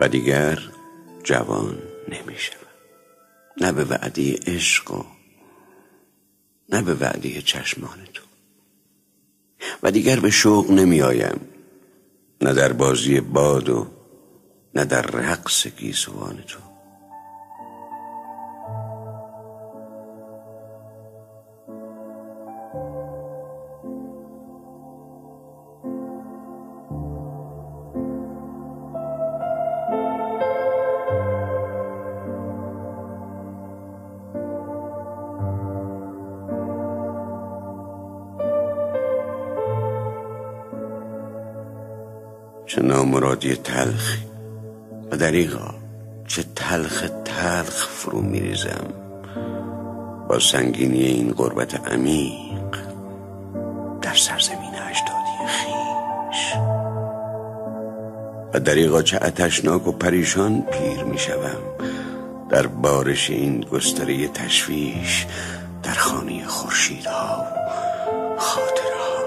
و دیگر جوان نمی شوم، نه به وعده عشق و نه به وعده چشمان تو. و دیگر به شوق نمی آیم، نه در بازی باد و نه در رقص گیسوان تو. چه نامرادی تلخی و دریغا چه تلخ فرو میریزم با سنگینی این غربت عمیق در سرزمین اجدادی خویش. و دریغا چه آتشناک و پریشان پیر میشوم در بارش این گستره تشویش در خانه خورشیدها و خاطرها.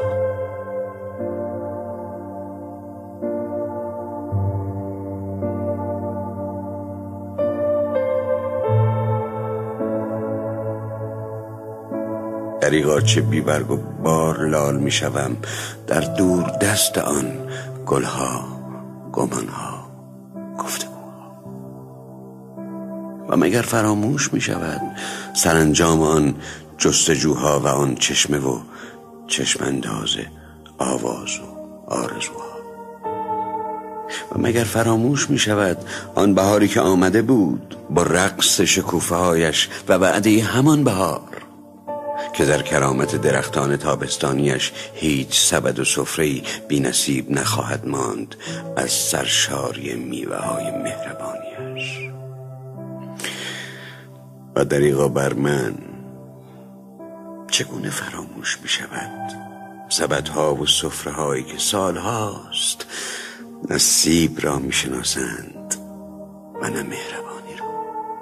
دریغا چه بیبرگ و بار لال می شوم در دور دست آن گلها، گمانها، گفتگوها. و مگر فراموش می شود سرانجام آن جستجوها و آن چشمه و چشمانداز آواز و آرزوها؟ و مگر فراموش می شود آن بهاری که آمده بود با رقص شکوفه هایش و وعده همان بهار که در کرامت درختان تابستانیش هیچ سبد و سفره‌ای بی نصیب نخواهد ماند از سرشاری میوه های مهربانیش؟ و دریغا بر من چگونه فراموش می شود سبدها و سفره‌هایی که سالهاست نصیب را می شناسند و نه مهربانی را؟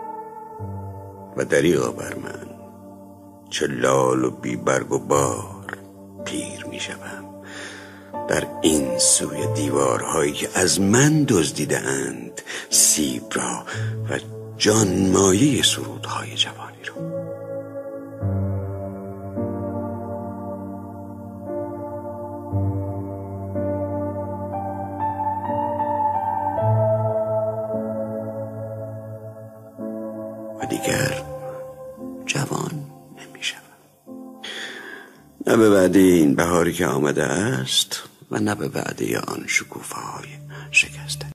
و دریغا بر من چه لال و بیبرگ و بار پیر می شوم در این سوی دیوارهایی که از من دزدیده اند سیب را و جان مایه سرودهای جوانی را. و دیگر جوان نه به وعده این بهاری که آمده است و نه به وعده آن شکوفه های شکسته.